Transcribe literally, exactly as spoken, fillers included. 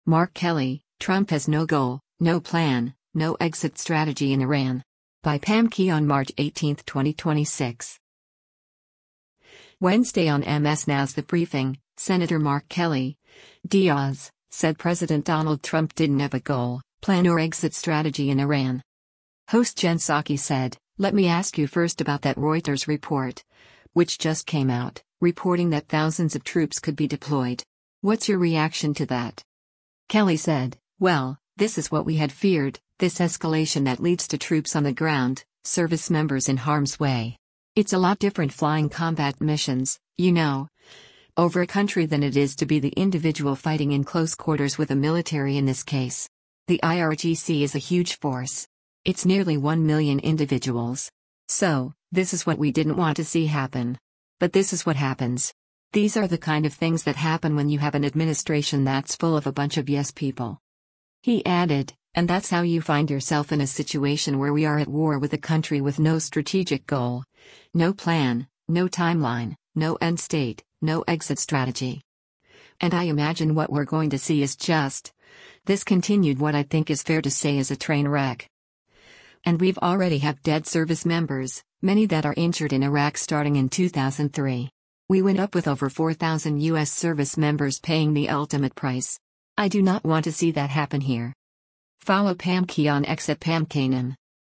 Mark Kelly, Trump has no goal, no plan, no exit strategy in Iran. By Pam Key on March eighteenth, twenty twenty-six. Wednesday on M S Now's The Briefing, Senator Mark Kelly, Diaz, said President Donald Trump didn't have a goal, plan or exit strategy in Iran. Host Jen Psaki said, "Let me ask you first about that Reuters report, which just came out, reporting that thousands of troops could be deployed. What's your reaction to that?" Kelly said, "Well, this is what we had feared, this escalation that leads to troops on the ground, service members in harm's way. It's a lot different flying combat missions, you know, over a country than it is to be the individual fighting in close quarters with a military in this case. The I R G C is a huge force. It's nearly one million individuals. So, this is what we didn't want to see happen. But this is what happens. These are the kind of things that happen when you have an administration that's full of a bunch of yes people." He added, "And that's how you find yourself in a situation where we are at war with a country with no strategic goal, no plan, no timeline, no end state, no exit strategy. And I imagine what we're going to see is just this continued, what I think is fair to say is a train wreck. And we've already have dead service members, many that are injured in Iraq starting in two thousand three. We went up with over four thousand U S service members paying the ultimate price. I do not want to see that happen here." Follow Pam Key on X at Pam Kanan.